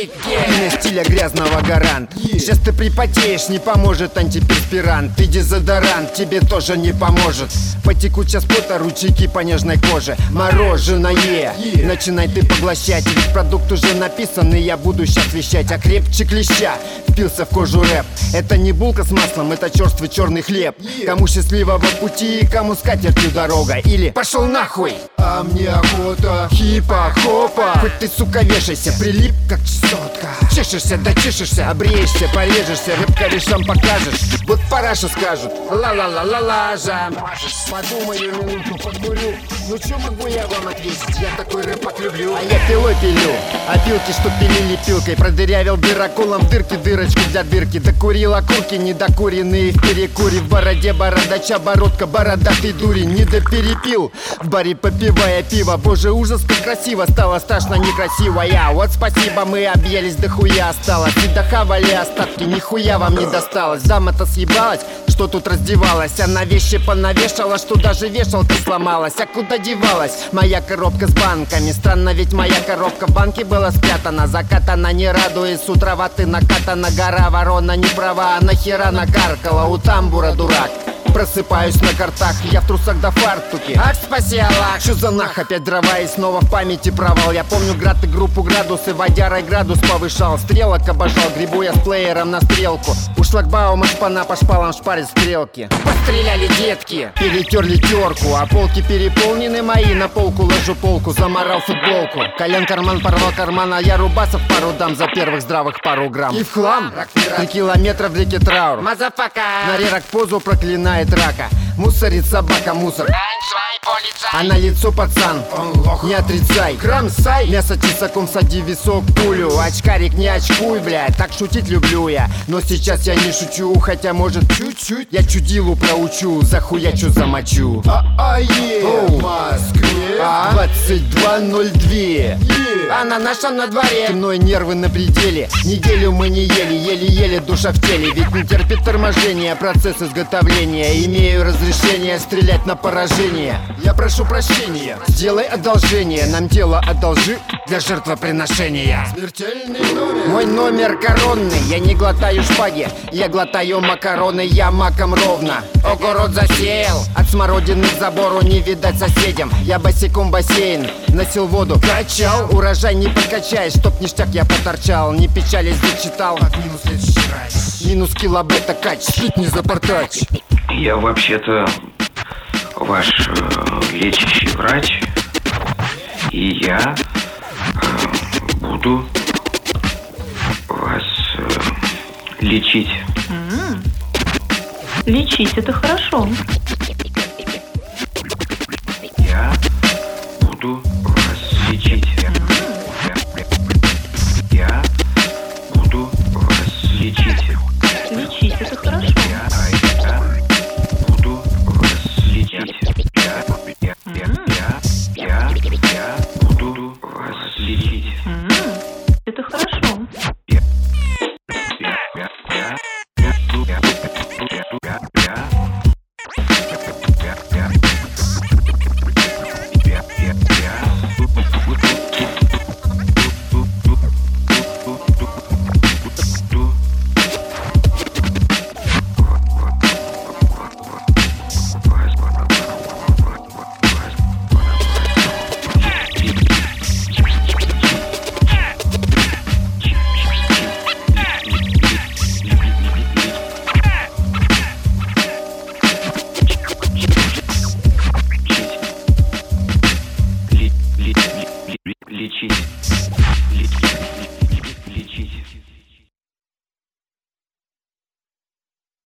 Имя стиля грязного гарант. Сейчас ты припотеешь, не поможет антиперспирант. И дезодорант тебе тоже не поможет. Потекут сейчас пота ручейки по нежной коже. Мороженое начинай ты поглощать. Ведь продукт уже написан, и я буду сейчас вещать. А крепче клеща впился в кожу рэп. Это не булка с маслом, это черствый черный хлеб. Кому счастливого пути, кому с катертью дорога. Или пошел нахуй, а мне охота хипа-хопа. Хоть ты, сука, вешайся, прилип как чесотка. Чешешься, да чешешься, обреешься, порежешься, рэп-корешам покажешь. Вот параша скажут, ла-ла-ла-ла-ла-жа. Подумаю минуту, покурю. Ну чё могу я вам ответить, я такой рэпак люблю. А я пилой пилю, опилки, что пилили пилкой. Продырявил дыроколом в дырки дырочку для дырки. Докурил окурки недокуренные в перекуре. В бороде бородача бородка, бородатый дурень. Не доперепил, в баре попивая пиво. Боже, ужас, как красиво, стало страшно некрасиво. Я вот спасибо, мы объелись, да хуя осталось. И дохавали остатки, нихуя вам не досталось. Дама-то съебалась, что тут раздевалась. Она вещи понавешала, что даже вешалка сломалась. А куда девалась моя коробка с банками? Странно, ведь моя коробка в банке была спрятана. Закатана, не радуясь, с утра ваты накатана. Гора ворона не права, а нахера накаркала у тамбура, дурак. Просыпаюсь на картах, я в трусах до фартуки. Ах, спаси Аллах! Что за нах, опять дрова и снова в памяти провал. Я помню град и группу градусы, водярой градус повышал. Стрелок обожал, грибу я с плеером на стрелку. У шлагбаума шпана по шпалам шпарит стрелки. Постреляли детки, перетерли терку. А полки переполнены мои, на полку ложу полку. Заморал футболку, Колян карман порвал карман. А я рубасов пару дам за первых здравых пару грамм. И в хлам 3 километра в реке траур. Мазафака на рерак позу проклинает рака. Мусорит собака мусор, а на лицо пацан, не отрицай. Кромсай, мясо тесаком сади висок пулю. Очкарик, не очкуй, блядь, так шутить люблю я. Но сейчас я не шучу, хотя может чуть-чуть. Я чудилу проучу, захуячу замочу. В Москве 22:02. Она наша на дворе. Темной, нервы на пределе. Неделю мы не ели, еле-еле душа в теле. Ведь не терпит торможения процесс изготовления. Имею разрешение стрелять на поражение. Я прошу прощения, сделай одолжение. Нам тело одолжи для жертвоприношения. Смертельный номер. Мой номер коронный. Я не глотаю шпаги, я глотаю макароны. Я маком ровно огород засеял. От смородины к забору не видать соседям. Я босиком бассейн носил воду, качал. Урожай не подкачаешь, чтоб ништяк я поторчал. Не печались, зачитал. Минус килобета кач, спит не запортач. Я вообще-то ваш лечащий врач, и я буду вас лечить. Лечить — это хорошо. Я буду вас лечить. Я буду вас лечить. Лечить — это хорошо. Я буду вас лечить. Я буду вас лечить. Это хорошо. Я